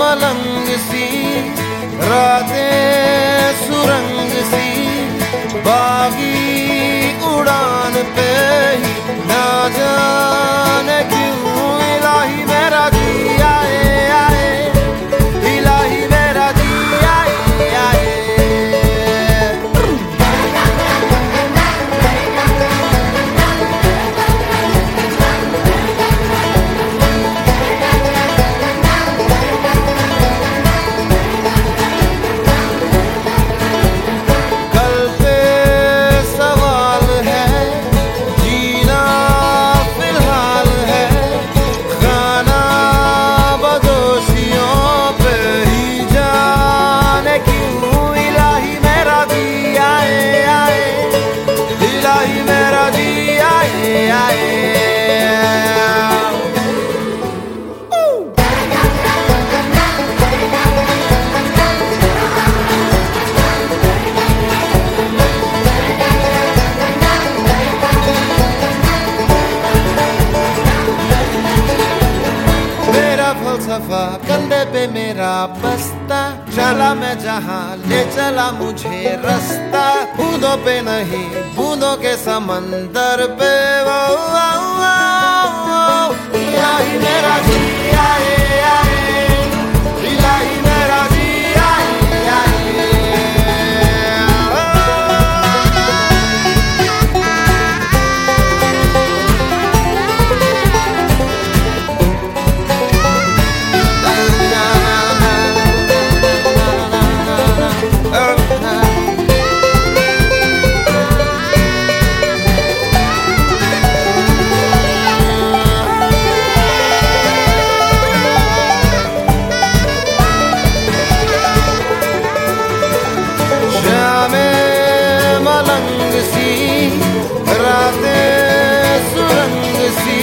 मलंग सी, रातें सुरंग सी, बागी उड़ान पे ही ना जाने क्यों इलाही मेरा जी आए आए, इलाही मेरा जी आए आए। फलसफा कंधे पे मेरा बस्ता, चला मैं जहाँ ले चला मुझे रास्ता, बूंदों पे नहीं बूंदों के समंदर पे। वो इलाही मेरा जी आए आए, इलाही मेरा जी आए आए। मलंग सी, रातें सुरंग सी,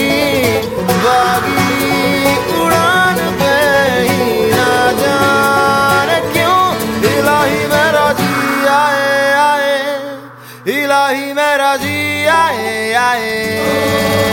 बागी उड़ान पे ही ना जाने क्यों इलाही मेरा जी आए आए, इलाही मेरा जी आए आए।